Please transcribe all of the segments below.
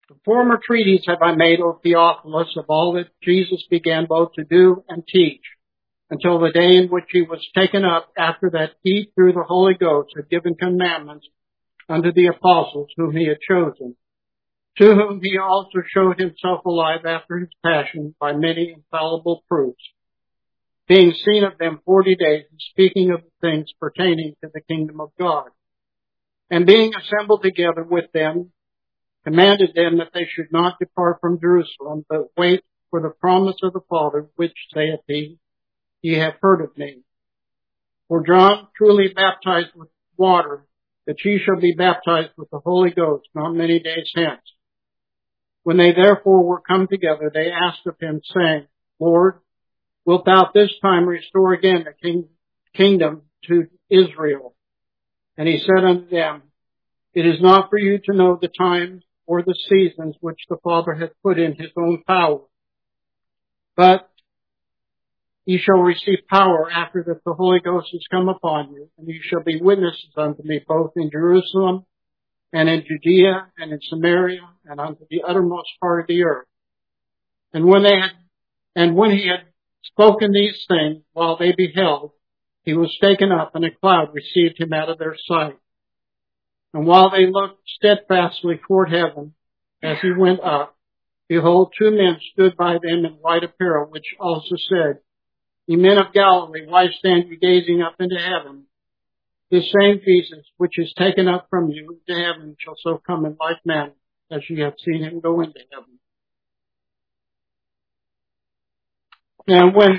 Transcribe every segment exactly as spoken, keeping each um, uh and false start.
The former treatise have I made, O Theophilus, of all that Jesus began both to do and teach, until the day in which he was taken up, after that he, through the Holy Ghost, had given commandments unto the apostles whom he had chosen, to whom he also showed himself alive after his passion by many infallible proofs, being seen of them forty days, and speaking of the things pertaining to the kingdom of God. And being assembled together with them, commanded them that they should not depart from Jerusalem, but wait for the promise of the Father, which saith he, Ye have heard of me. For John truly baptized with water, that ye shall be baptized with the Holy Ghost not many days hence. When they therefore were come together, they asked of him, saying, Lord, wilt thou this time restore again the king, kingdom to Israel? And he said unto them, It is not for you to know the times or the seasons which the Father hath put in his own power, but ye shall receive power after that the Holy Ghost is come upon you, and ye shall be witnesses unto me both in Jerusalem and in Judea and in Samaria and unto the uttermost part of the earth. And when they had, and when he had spoken these things, while they beheld, he was taken up, and a cloud received him out of their sight. And while they looked steadfastly toward heaven as he went up, behold, two men stood by them in white apparel, which also said, Ye men of Galilee, why stand ye gazing up into heaven? This same Jesus, which is taken up from you into heaven, shall so come in like manner as ye have seen him go into heaven. Now, when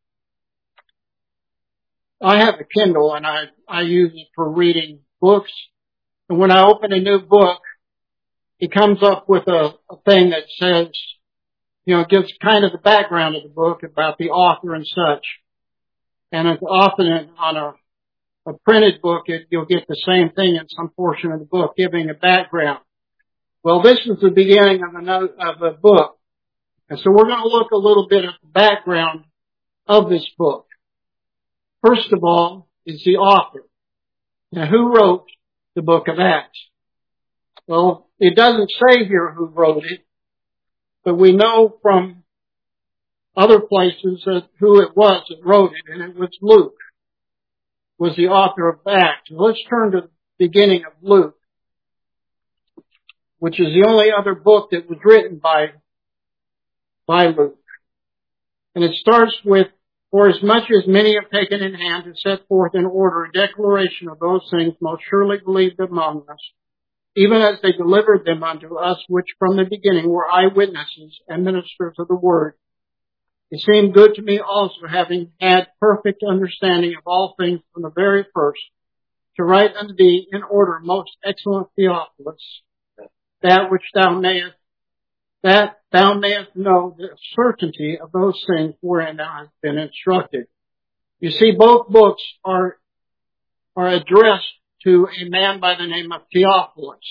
I have a Kindle and I, I use it for reading books, and when I open a new book, it comes up with a, a thing that says, you know, it gives kind of the background of the book about the author and such. And it's often on a, a printed book, it, you'll get the same thing in some portion of the book, giving a background. Well, this is the beginning of another, of a book. And so we're going to look a little bit at the background of this book. First of all is the author. Now, who wrote the book of Acts? Well, it doesn't say here who wrote it, but we know from other places that who it was that wrote it, and it was Luke, was the author of Acts. Let's turn to the beginning of Luke, which is the only other book that was written by, by Luke. And it starts with, For as much as many have taken in hand to set forth in order a declaration of those things most surely believed among us, even as they delivered them unto us, which from the beginning were eyewitnesses and ministers of the word. It seemed good to me also, having had perfect understanding of all things from the very first, to write unto thee in order, most excellent Theophilus, that which thou mayest, that thou mayest know the certainty of those things wherein thou hast been instructed. You see, both books are, are addressed to a man by the name of Theophilus.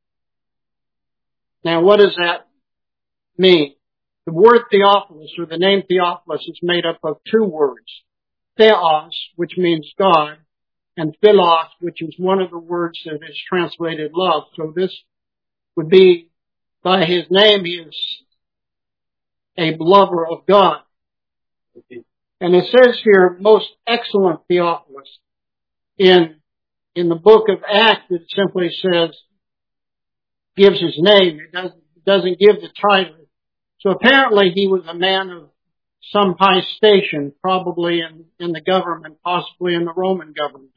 Now, what does that mean? The word Theophilus, or the name Theophilus, is made up of two words. Theos, which means God, and philos, which is one of the words that is translated love. So this would be, by his name, he is a lover of God. And it says here, most excellent Theophilus. In In the book of Acts, it simply says, gives his name. It doesn't, doesn't give the title. So apparently he was a man of some high station, probably in, in the government, possibly in the Roman government.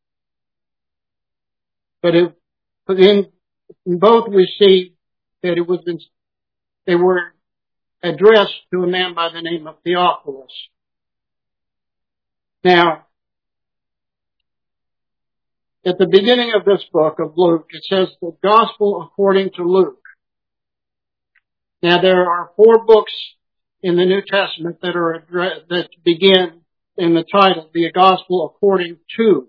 But, it, but in, in both we see that it was in, they were addressed to a man by the name of Theophilus. Now, at the beginning of this book of Luke, it says the Gospel according to Luke. Now, there are four books in the New Testament that are that begin in the title, the Gospel according to.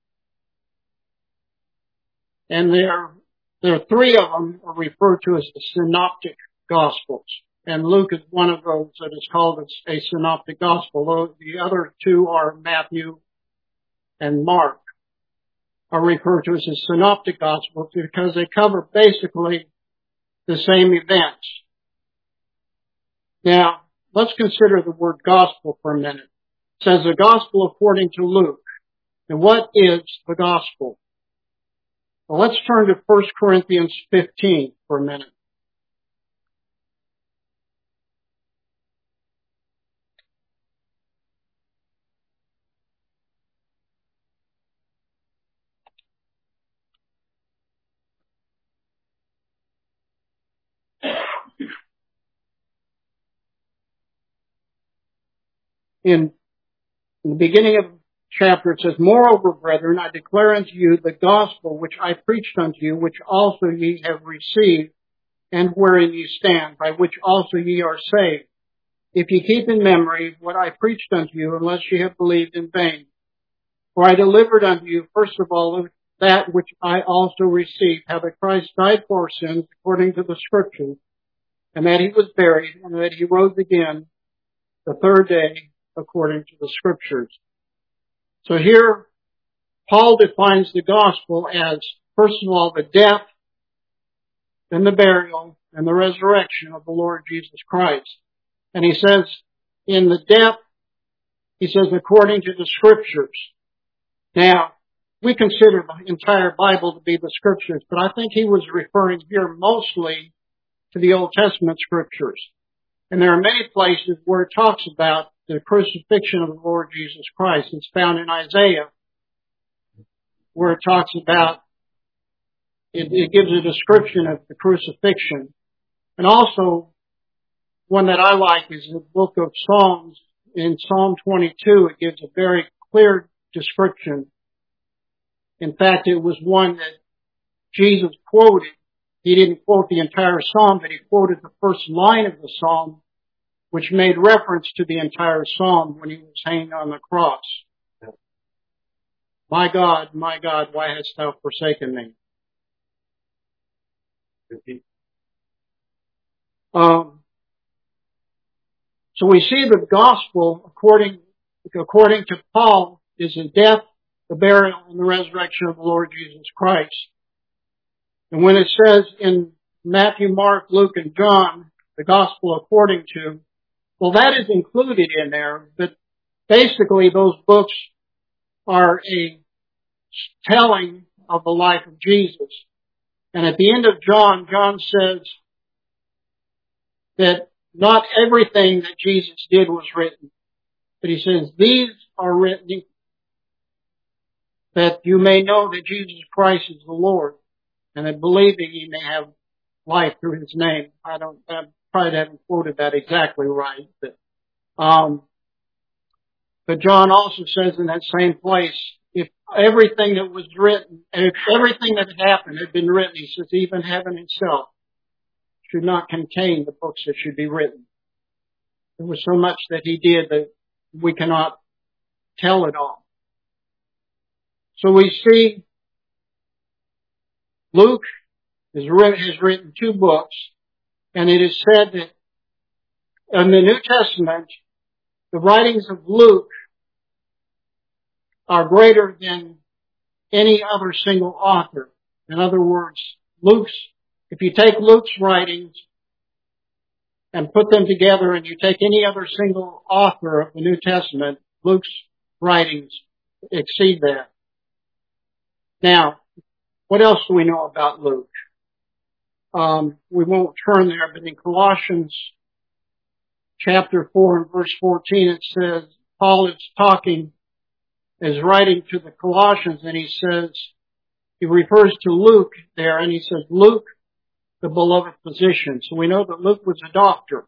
And there, there are three of them are referred to as the Synoptic Gospels. And Luke is one of those that is called a Synoptic Gospel. The other two are Matthew and Mark, are referred to as the Synoptic Gospels because they cover basically the same events. Now, let's consider the word gospel for a minute. It says the gospel according to Luke. And what is the gospel? Well, let's turn to First Corinthians fifteen for a minute. In, in the beginning of the chapter, it says, Moreover, brethren, I declare unto you the gospel which I preached unto you, which also ye have received, and wherein ye stand, by which also ye are saved, if ye keep in memory what I preached unto you, unless ye have believed in vain. For I delivered unto you, first of all, that which I also received, how that Christ died for our sins, according to the Scriptures, and that he was buried, and that he rose again the third day, according to the Scriptures. So here, Paul defines the gospel as, first of all, the death, then the burial, and the resurrection of the Lord Jesus Christ. And he says, in the death, he says, according to the Scriptures. Now, we consider the entire Bible to be the Scriptures, but I think he was referring here mostly to the Old Testament Scriptures. And there are many places where it talks about the crucifixion of the Lord Jesus Christ. It's found in Isaiah, where it talks about, it, it gives a description of the crucifixion. And also, one that I like is the book of Psalms. In Psalm twenty-two, it gives a very clear description. In fact, it was one that Jesus quoted. He didn't quote the entire psalm, but he quoted the first line of the psalm, which made reference to the entire psalm when he was hanging on the cross. My God, my God, why hast thou forsaken me? Um, so we see the gospel, according, according to Paul, is the death, the burial, and the resurrection of the Lord Jesus Christ. And when it says in Matthew, Mark, Luke, and John, the gospel according to, well, that is included in there, but basically those books are a telling of the life of Jesus. And at the end of John, John says that not everything that Jesus did was written, but he says, these are written that you may know that Jesus Christ is the Lord, and that believing ye may have life through his name. I don't, I probably haven't quoted that exactly right, but, um, but John also says in that same place, if everything that was written, if everything that happened had been written, he says, even heaven itself should not contain the books that should be written. There was so much that he did that we cannot tell it all. So we see Luke has written two books, and it is said that in the New Testament, the writings of Luke are greater than any other single author. In other words, Luke's, if you take Luke's writings and put them together and you take any other single author of the New Testament, Luke's writings exceed that. Now, what else do we know about Luke? Um, we won't turn there, but in Colossians chapter four and verse fourteen, it says, Paul is talking, is writing to the Colossians, and he says, he refers to Luke there, and he says, Luke, the beloved physician. So we know that Luke was a doctor.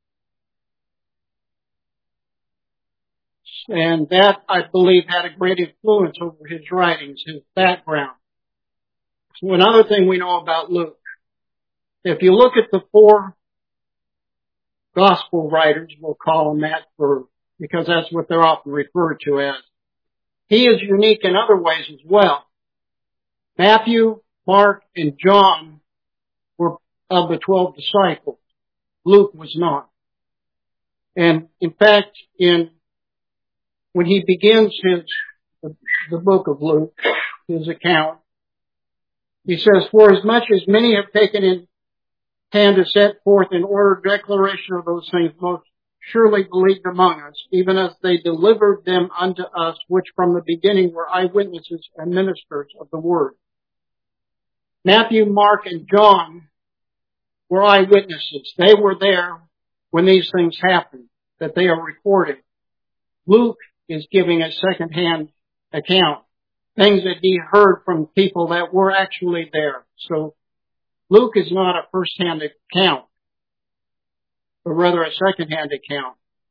And that, I believe, had a great influence over his writings, his background. So another thing we know about Luke, if you look at the four gospel writers, we'll call them that for, because that's what they're often referred to as, he is unique in other ways as well. Matthew, Mark, and John were of the twelve disciples. Luke was not. And in fact, in when he begins his the, the book of Luke, his account, he says, for as much as many have taken in hand to set forth in order declaration of those things most surely believed among us, even as they delivered them unto us, which from the beginning were eyewitnesses and ministers of the word. Matthew, Mark, and John were eyewitnesses. They were there when these things happened, that they are recorded. Luke is giving a second-hand account, things that he heard from people that were actually there. So Luke is not a first-hand account, but rather a second-hand account.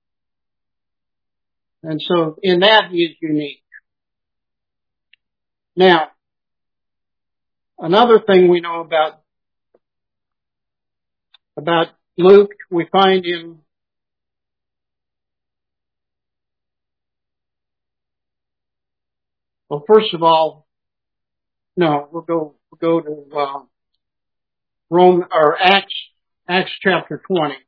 And so in that he is unique. Now, another thing we know about, about Luke, we find in Well, first of all, no, we'll go, we'll go to, uh, Rome, or Acts, Acts chapter twenty.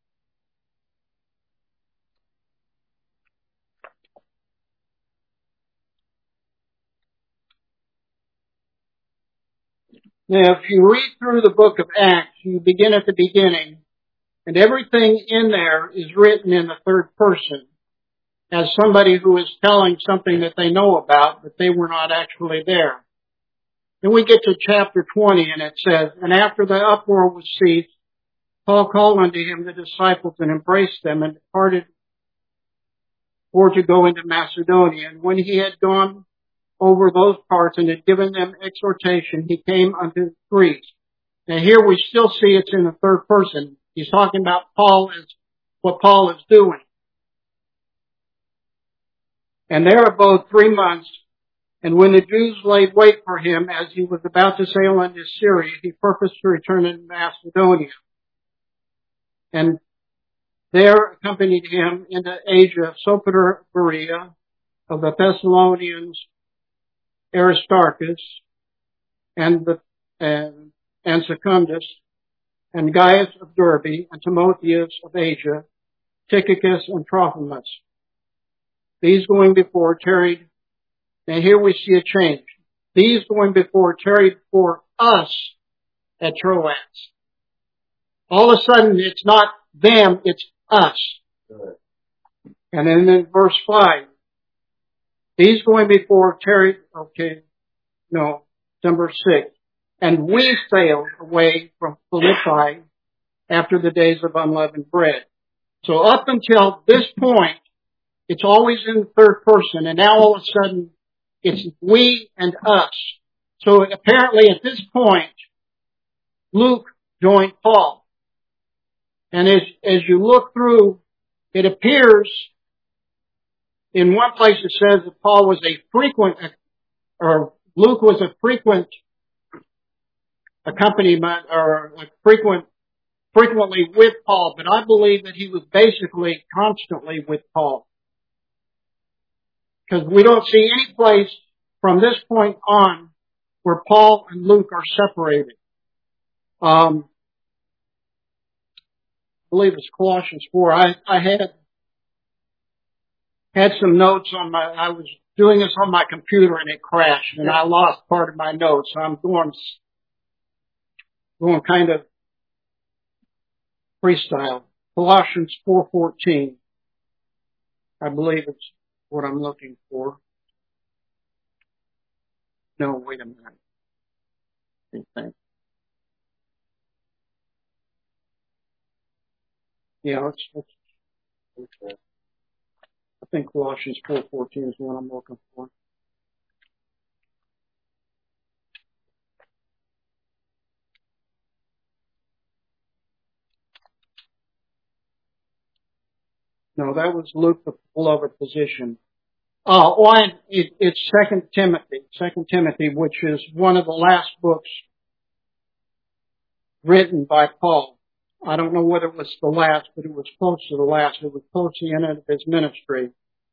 Now, if you read through the book of Acts, you begin at the beginning, and everything in there is written in the third person, as somebody who is telling something that they know about, but they were not actually there. Then we get to chapter twenty, and it says, and after the uproar was ceased, Paul called unto him the disciples and embraced them and departed for to go into Macedonia. And when he had gone over those parts and had given them exhortation, he came unto Greece. Now here we still see it's in the third person. He's talking about Paul as what Paul is doing. And there abode three months, and when the Jews laid wait for him as he was about to sail into Syria, he purposed to return into Macedonia. And there accompanied him into Asia Sopater, Berea, of the Thessalonians, Aristarchus, and the and, and Secundus, and Gaius of Derbe, and Timotheus of Asia, Tychicus and Trophimus. These going before tarried, and here we see a change. These going before tarried for us at Troas. All of a sudden, it's not them, it's us. And then in verse five, these going before tarried, okay, no, number six. And we sailed away from Philippi after the days of unleavened bread. So up until this point, it's always in the third person, and now all of a sudden, it's we and us. So apparently at this point, Luke joined Paul. And as, as you look through, it appears in one place it says that Paul was a frequent, or Luke was a frequent accompaniment, or a frequent, frequently with Paul, but I believe that he was basically constantly with Paul. Because we don't see any place from this point on where Paul and Luke are separated. Um, I believe it's Colossians four. I, I had had some notes on my, I was doing this on my computer and it crashed and I lost part of my notes. So I'm going, going kind of freestyle. Colossians four fourteen. I believe it's what I'm looking for. No, wait a minute. I think. Yeah, it's, it's, it's I think Colossians four fourteen is what I'm looking for. No, that was Luke, the beloved position. Uh, oh, and it, it's Second Timothy, Second Timothy, which is one of the last books written by Paul. I don't know whether it was the last, but it was close to the last. It was close to the end of his ministry.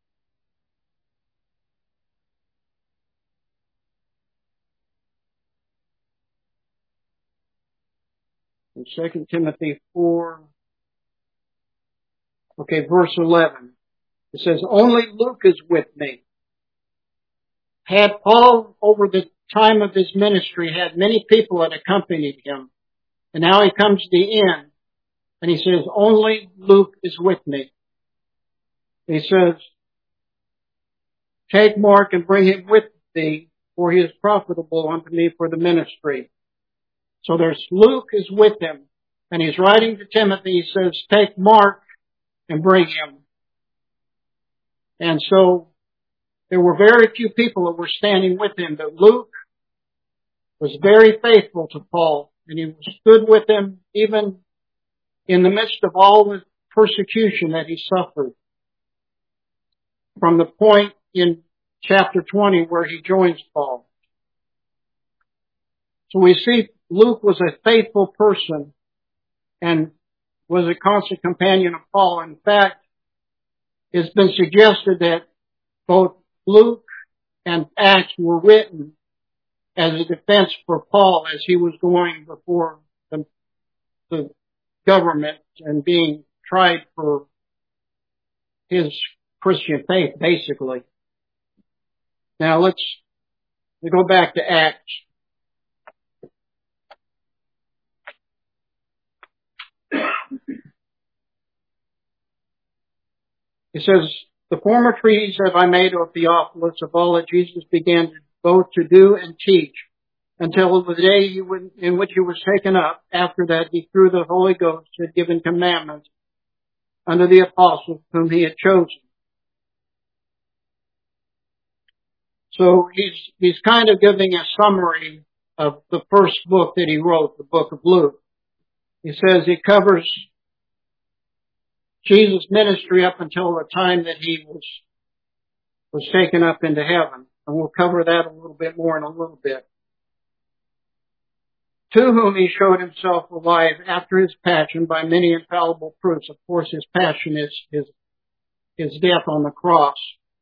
In Second Timothy four, okay, verse eleven. It says, only Luke is with me. Had Paul, over the time of his ministry, had many people that accompanied him, And now he comes to the end, and he says, only Luke is with me. He says, take Mark and bring him with thee, for he is profitable unto me for the ministry. So there's Luke is with him, and he's writing to Timothy. He says, take Mark and bring him. And so there were very few people that were standing with him, but Luke was very faithful to Paul, and he stood with him even in the midst of all the persecution that he suffered. From the point in chapter twenty where he joins Paul. So we see Luke was a faithful person and was a constant companion of Paul. In fact, it's been suggested that both Luke and Acts were written as a defense for Paul as he was going before the, the government and being tried for his Christian faith, basically. Now let's we go back to Acts. It says, the former treatise have I made, O Theophilus, of all that Jesus began both to do and teach, until the day he would, in which he was taken up. After that, he through the Holy Ghost had given commandments unto the apostles whom he had chosen. So he's, he's kind of giving a summary of the first book that he wrote, the book of Luke. He says it covers Jesus' ministry up until the time that he was, was taken up into heaven. And we'll cover that a little bit more in a little bit. To whom he showed himself alive after his passion by many infallible proofs. Of course, his passion is his, his death on the cross.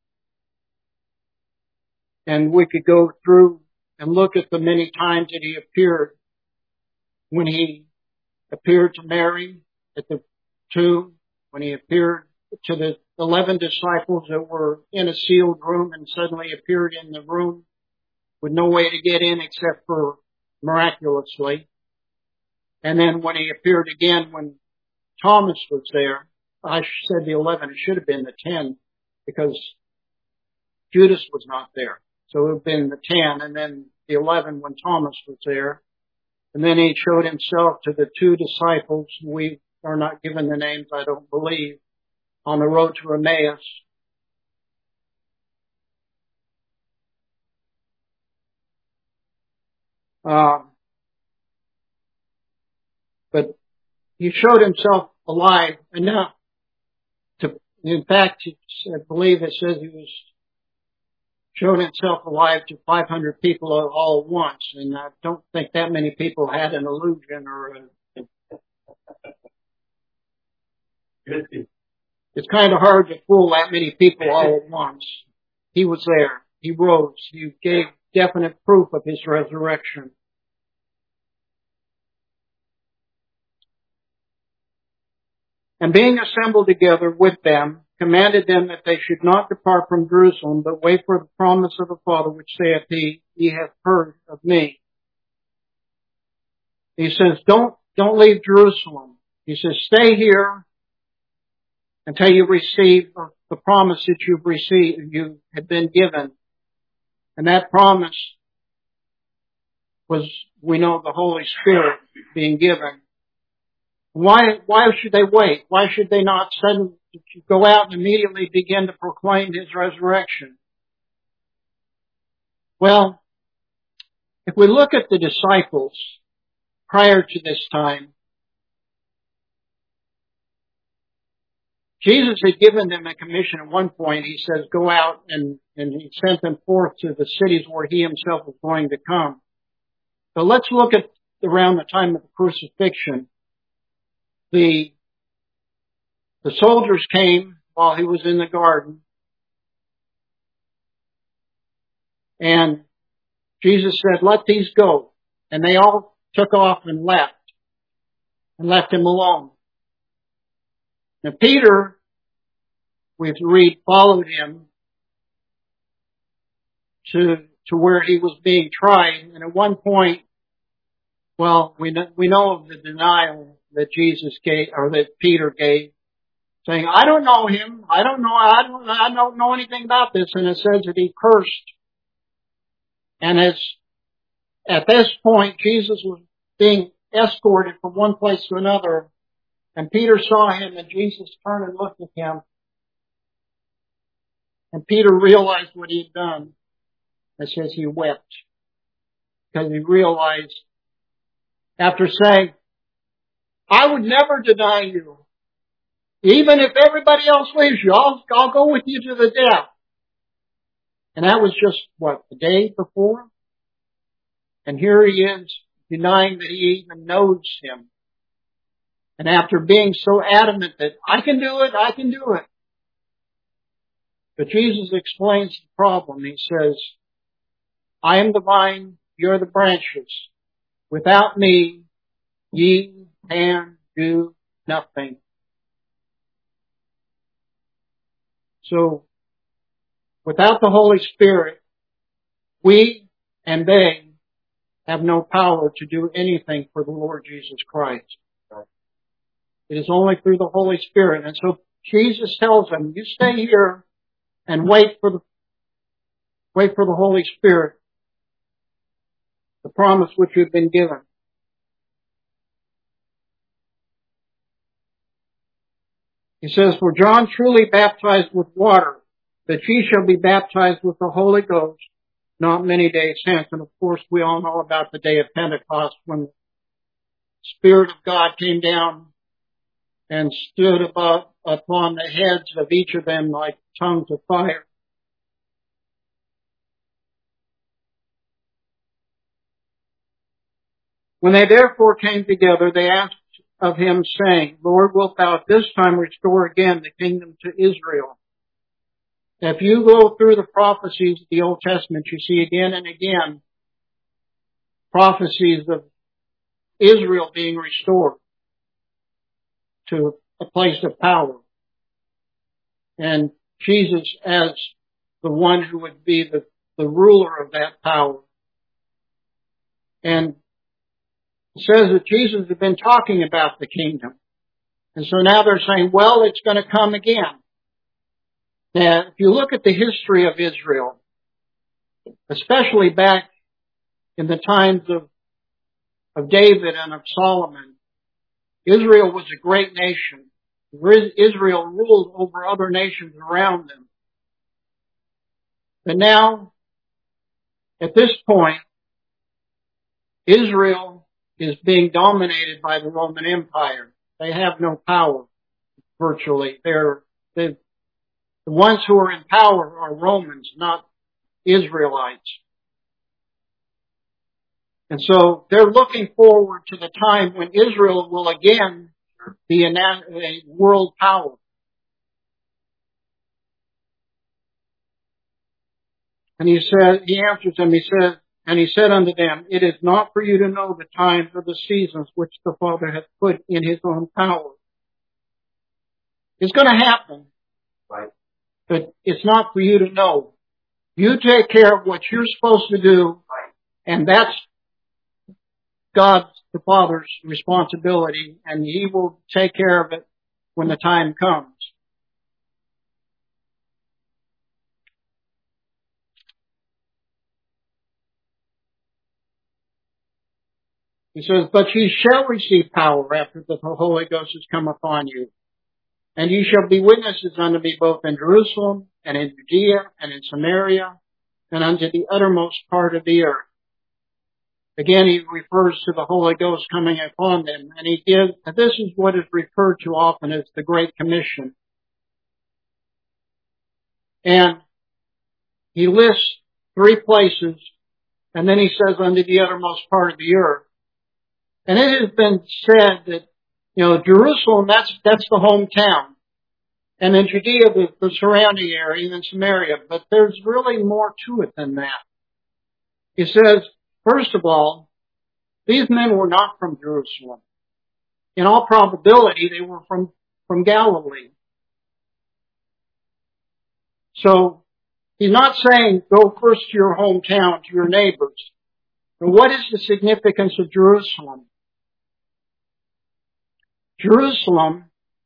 And we could go through and look at the many times that he appeared. When he appeared to Mary at the tomb, when he appeared to the eleven disciples that were in a sealed room and suddenly appeared in the room with no way to get in except for miraculously. And then when he appeared again when Thomas was there, I said the eleven, it should have been the ten because Judas was not there. So it would have been the ten and then the eleven when Thomas was there. And then he showed himself to the two disciples. We are not given the names, I don't believe, on the road to Emmaus. Um, but he showed himself alive enough to, in fact, I believe it says he was showed himself alive to five hundred people all at once. And I don't think that many people had an illusion or a, it's kind of hard to fool that many people all at once. He was there. He rose. He gave definite proof of his resurrection. And being assembled together with them, commanded them that they should not depart from Jerusalem, but wait for the promise of the Father, which saith he, ye have heard of me. He says, don't, don't leave Jerusalem. He says, stay here until you receive the promise that you've received, you have been given. And that promise was, we know, the Holy Spirit being given. Why, why should they wait? Why should they not suddenly go out and immediately begin to proclaim his resurrection? Well, if we look at the disciples prior to this time, Jesus had given them a commission at one point. He says, go out and, and he sent them forth to the cities where he himself was going to come. So let's look at around the time of the crucifixion. The, the soldiers came while he was in the garden. And Jesus said, let these go. And they all took off and left. And left him alone. Now Peter, we have to read, followed him to, to where he was being tried. And at one point, Well, we know, we know of the denial that Jesus gave, or that Peter gave, saying, I don't know him. I don't know, I don't, I don't know anything about this. And it says that he cursed. And as, at this point, Jesus was being escorted from one place to another. And Peter saw him, and Jesus turned and looked at him. And Peter realized what he had done. It says he wept. Because he realized, after saying, I would never deny you. Even if everybody else leaves you, I'll, I'll go with you to the death. And that was just, what, the day before? And here he is, denying that he even knows him. And after being so adamant that, I can do it, I can do it. But Jesus explains the problem. He says, I am the vine, you're the branches. Without me, ye can do nothing. So, without the Holy Spirit, we and they have no power to do anything for the Lord Jesus Christ. It is only through the Holy Spirit. And so Jesus tells them, you stay here and wait for the, wait for the Holy Spirit, the promise which you've been given. He says, for John truly baptized with water, but ye shall be baptized with the Holy Ghost not many days hence. And of course, we all know about the day of Pentecost when the Spirit of God came down and stood above, upon the heads of each of them like tongues of fire. When they therefore came together, they asked of him, saying, Lord, wilt thou at this time restore again the kingdom to Israel? If you go through the prophecies of the Old Testament, you see again and again prophecies of Israel being restored to a place of power. And Jesus as the one who would be the, the ruler of that power. And it says that Jesus had been talking about the kingdom. And so now they're saying, well, it's going to come again. Now, if you look at the history of Israel, especially back in the times of, of David and of Solomon, Israel was a great nation. Israel ruled over other nations around them. But now, at this point, Israel is being dominated by the Roman Empire. They have no power, virtually. They're, they've, the ones who are in power are Romans, not Israelites. And so they're looking forward to the time when Israel will again be a world power. And he said, he answers them, he said, and he said unto them, it is not for you to know the times or the seasons which the Father hath put in his own power. It's going to happen. Right. But it's not for you to know. You take care of what you're supposed to do, and that's God's, the Father's responsibility, and he will take care of it when the time comes. He says, but ye shall receive power after the Holy Ghost has come upon you. And ye shall be witnesses unto me both in Jerusalem and in Judea and in Samaria and unto the uttermost part of the earth. Again, he refers to the Holy Ghost coming upon them. And he gives, and this is what is referred to often as the Great Commission. And he lists three places, and then he says unto the uttermost part of the earth. And it has been said that, you know, Jerusalem, that's, that's the hometown. And in Judea, the, the surrounding area, and in Samaria. But there's really more to it than that. He says, first of all, these men were not from Jerusalem. In all probability, they were from, from Galilee. So, he's not saying go first to your hometown, to your neighbors. And what is the significance of Jerusalem? Jerusalem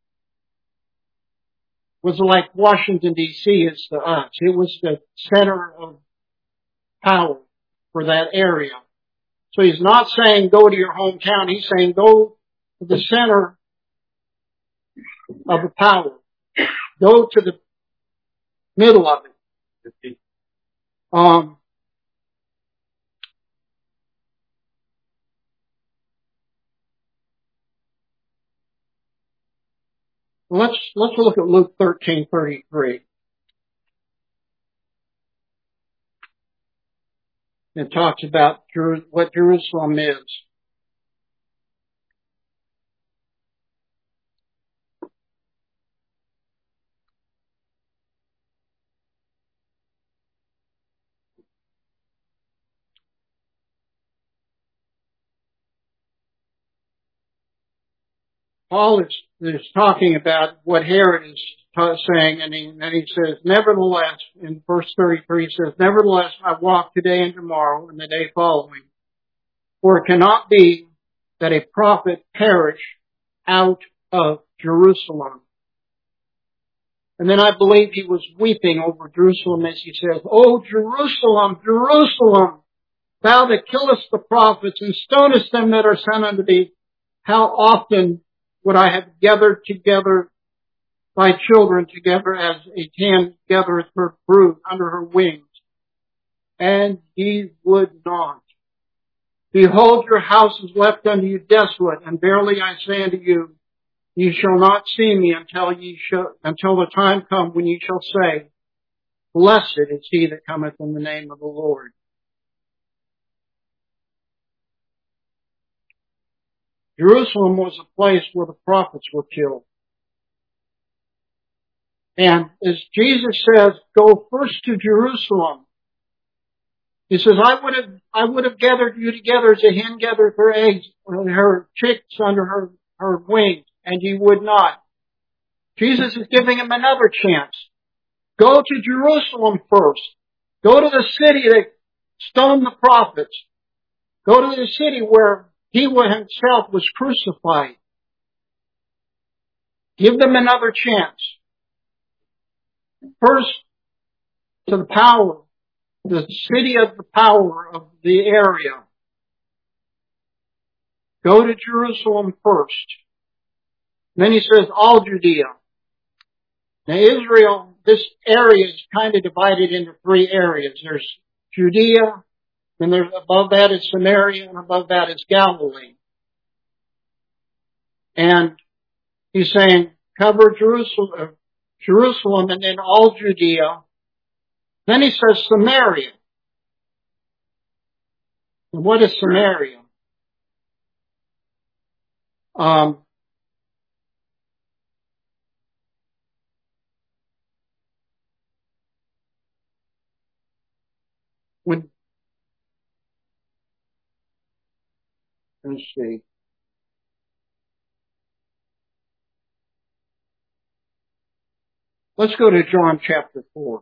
was like Washington, D C is to us. It was the center of power for that area. So he's not saying go to your hometown. He's saying go to the center of the power. Go to the middle of it. Um, let's let's look at Luke thirteen thirty-three. It talks about Jer- what Jerusalem is. Paul is, is talking about what Herod is ta- saying, and he, and he says, nevertheless, in verse thirty-three, he says, nevertheless, I walk today and tomorrow and the day following. For it cannot be that a prophet perish out of Jerusalem. And then I believe he was weeping over Jerusalem as he says, O Jerusalem, Jerusalem, thou that killest the prophets and stonest them that are sent unto thee, how often would I have gathered together thy children together as a hen gathereth her brood under her wings, and ye would not. Behold, your house is left unto you desolate, and verily I say unto you, ye shall not see me until ye shall, until the time come when ye shall say, blessed is he that cometh in the name of the Lord. Jerusalem was a place where the prophets were killed. And as Jesus says, go first to Jerusalem. He says, I would have, I would have gathered you together as a hen gathers her eggs, or her chicks under her, her wings, and ye would not. Jesus is giving him another chance. Go to Jerusalem first. Go to the city that stoned the prophets. Go to the city where he himself was crucified. Give them another chance. First, to the power, the city of the power of the area. Go to Jerusalem first. Then he says, all Judea. Now Israel, this area is kind of divided into three areas. There's Judea, and there's above that is Samaria, and above that is Galilee. And he's saying, cover Jerusalem, Jerusalem and then all Judea. Then he says Samaria. And what is Samaria? Um, when, let's see. Let's go to John chapter four.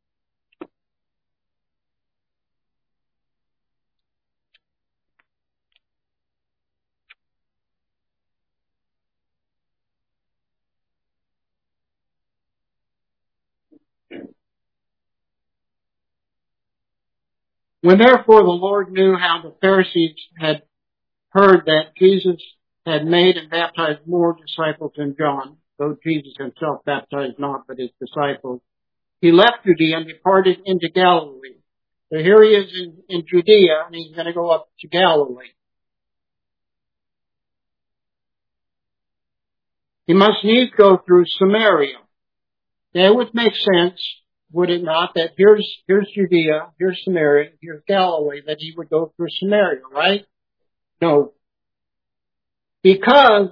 When therefore the Lord knew how the Pharisees had heard that Jesus had made and baptized more disciples than John, though Jesus himself baptized not but his disciples, he left Judea and departed into Galilee. So here he is in, in Judea, and he's going to go up to Galilee. He must needs go through Samaria. Now, it would make sense, would it not, that here's, here's Judea, here's Samaria, here's Galilee, that he would go through Samaria, right? No. Because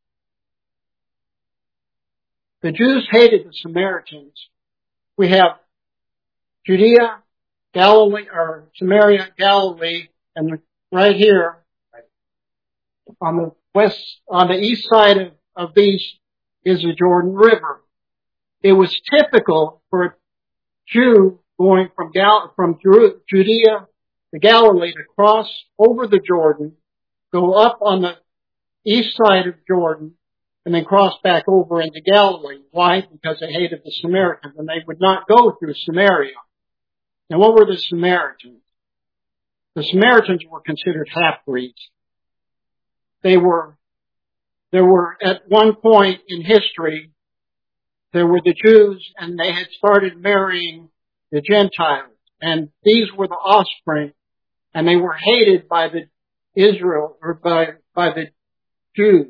the Jews hated the Samaritans. We have Judea, Galilee, or Samaria, Galilee, and right here, on the west, on the east side of, of these is the Jordan River. It was typical for a Jew going from Gal, from Judea the Galilee to cross over the Jordan, go up on the east side of Jordan, and then cross back over into Galilee. Why? Because they hated the Samaritans, and they would not go through Samaria. Now, what were the Samaritans? The Samaritans were considered half-breeds. They were, there were, at one point in history, there were the Jews, and they had started marrying the Gentiles. And these were the offspring, and they were hated by the Israel, or by, by the Jews.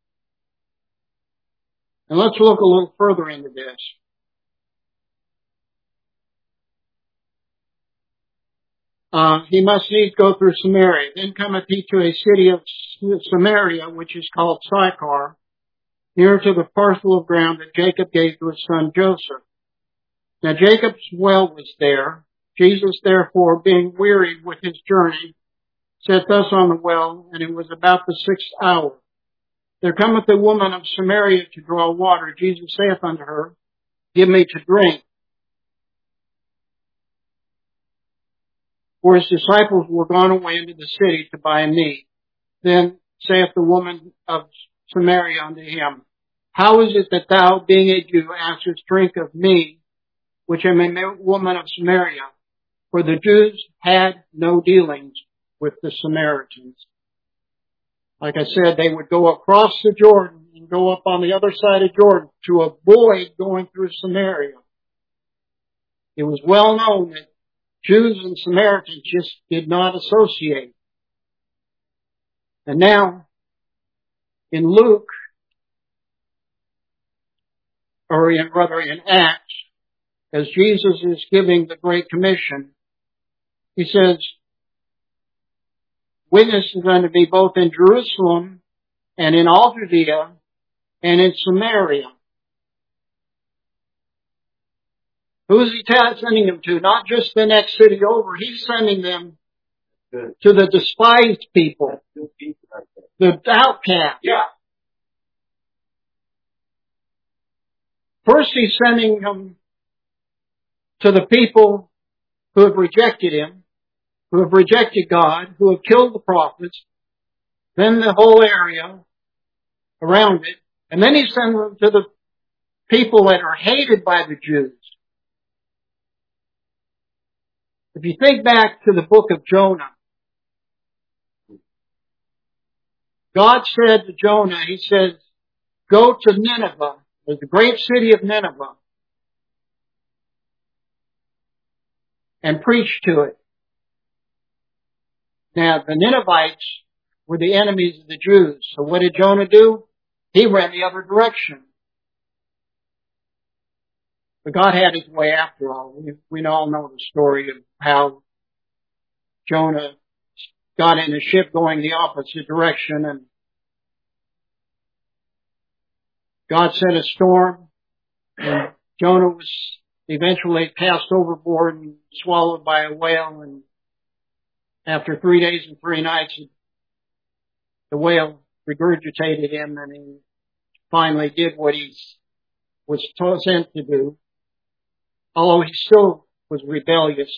And let's look a little further into this. Uh, he must needs go through Samaria. Then cometh he to a city of Samaria, which is called Sychar, near to the parcel of ground that Jacob gave to his son Joseph. Now Jacob's well was there. Jesus, therefore, being wearied with his journey, sat thus on the well, and it was about the sixth hour. There cometh a woman of Samaria to draw water. Jesus saith unto her, Give me to drink. For his disciples were gone away into the city to buy meat. Then saith the woman of Samaria unto him, How is it that thou, being a Jew, askest drink of me, which am a woman of Samaria? For the Jews had no dealings with the Samaritans. Like I said, they would go across the Jordan and go up on the other side of Jordan to avoid going through Samaria. It was well known that Jews and Samaritans just did not associate. And now, in Luke, or in, rather in Acts, as Jesus is giving the Great Commission, he says, Witnesses unto me both in Jerusalem and in all Judea and in Samaria. Who is he sending them to? Not just the next city over. He's sending them Good. to the despised people, the outcast. Yeah. First, he's sending them to the people who have rejected him, who have rejected God, who have killed the prophets, then the whole area around it, and then he sends them to the people that are hated by the Jews. If you think back to the book of Jonah, God said to Jonah, he says, Go to Nineveh, the great city of Nineveh, and preach to it. Now, the Ninevites were the enemies of the Jews. So what did Jonah do? He ran the other direction. But God had his way after all. We, we all know the story of how Jonah got in a ship going the opposite direction, and God sent a storm, and Jonah was eventually cast overboard and swallowed by a whale, and after three days and three nights, the whale regurgitated him, and he finally did what he was sent to do, although he still was rebellious.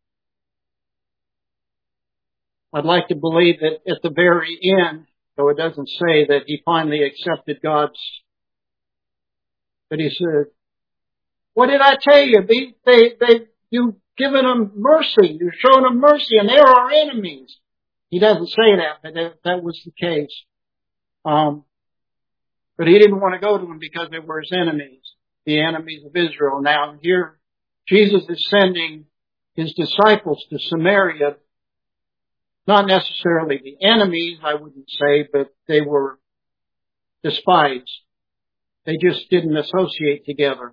I'd like to believe that at the very end, though it doesn't say that he finally accepted God's, but he said, what did I tell you? They, they, they, you've given them mercy. You've shown them mercy, and they're our enemies. He doesn't say that, but that, that was the case. Um, but he didn't want to go to them because they were his enemies, the enemies of Israel. Now here, Jesus is sending his disciples to Samaria, not necessarily the enemies, I wouldn't say, but they were despised. They just didn't associate together.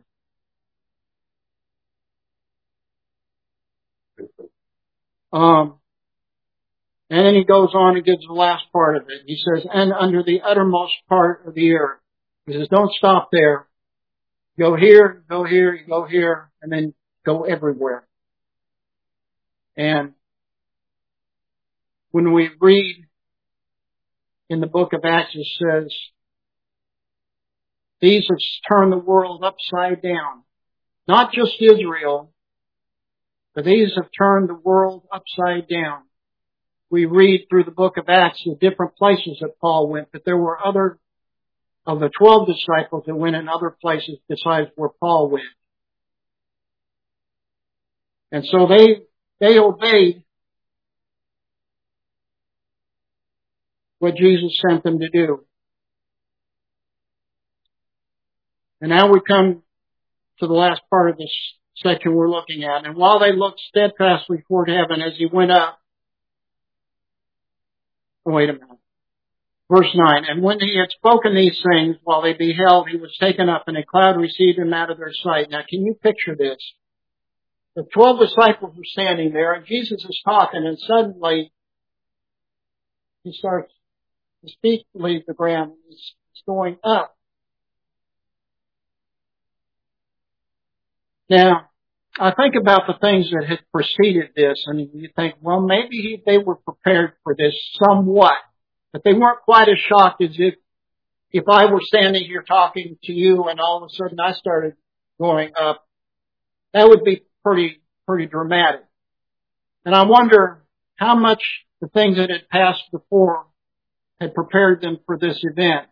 Um, and then he goes on and gives the last part of it. He says, and under the uttermost part of the earth. He says, don't stop there. Go here, go here, you go here, and then go everywhere. And when we read in the book of Acts, it says, these have turned the world upside down. Not just Israel, For these have turned the world upside down. We read through the book of Acts the different places that Paul went, but there were other of the twelve disciples that went in other places besides where Paul went. And so they, they obeyed what Jesus sent them to do. And now we come to the last part of this section we're looking at. And while they looked steadfastly toward heaven as he went up, oh, wait a minute. Verse nine, and when he had spoken these things, while they beheld, he was taken up, and a cloud received him out of their sight. Now, can you picture this? The twelve disciples were standing there, and Jesus is talking, and suddenly he starts, his feet leave the ground. He's going up. Now, I think about the things that had preceded this, and you think, well, maybe he, they were prepared for this somewhat, but they weren't quite as shocked as if, if I were standing here talking to you and all of a sudden I started going up. That would be pretty, pretty dramatic. And I wonder how much the things that had passed before had prepared them for this event.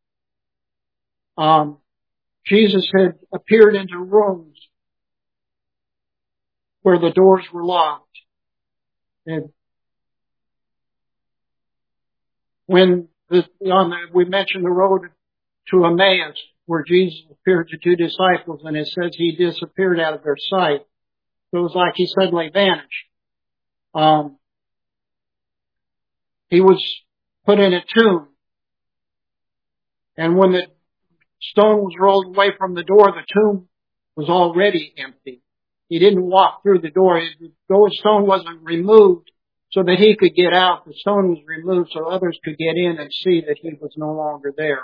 Um, Jesus had appeared into rooms where the doors were locked. And when the, on the, we mentioned the road to Emmaus, where Jesus appeared to two disciples, and it says he disappeared out of their sight. So it was like he suddenly vanished. Um, he was put in a tomb, and when the stone was rolled away from the door, the tomb was already empty. He didn't walk through the door. The stone wasn't removed so that he could get out. The stone was removed so others could get in and see that he was no longer there.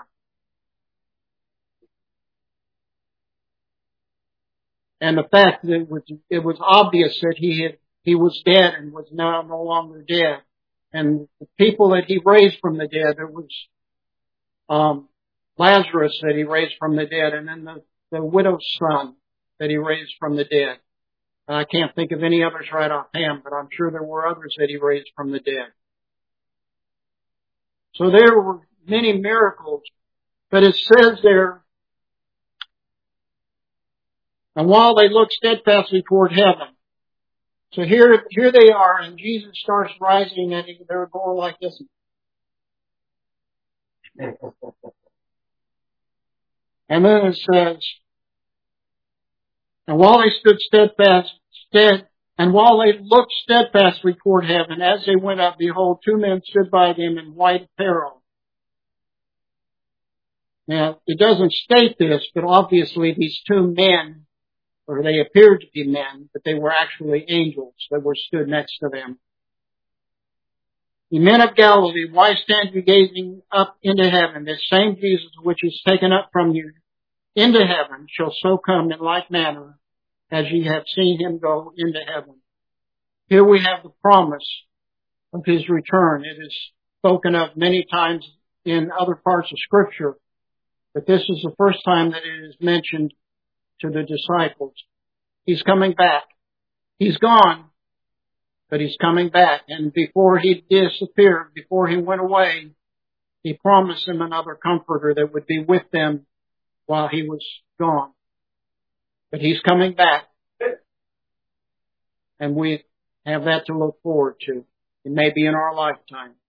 And the fact that it was, it was obvious that he had, he was dead and was now no longer dead. And the people that he raised from the dead, there was, um, Lazarus that he raised from the dead, and then the, the widow's son that he raised from the dead. I can't think of any others right offhand, but I'm sure there were others that he raised from the dead. So there were many miracles, but it says there, and while they looked steadfastly toward heaven. So here, here they are, and Jesus starts rising, and they're going like this. And then it says, and while they stood steadfast, stead, and while they looked steadfastly toward heaven, as they went up, behold, two men stood by them in white apparel. Now, it doesn't state this, but obviously these two men, or they appeared to be men, but they were actually angels that were stood next to them. Ye men of Galilee, why stand you gazing up into heaven? This same Jesus which is taken up from you into heaven shall so come in like manner as ye have seen him go into heaven. Here we have the promise of his return. It is spoken of many times in other parts of Scripture, but this is the first time that it is mentioned to the disciples. He's coming back. He's gone, but he's coming back. And before he disappeared, before he went away, he promised them another comforter that would be with them while he was gone. But he's coming back. And we have that to look forward to. It may be in our lifetime.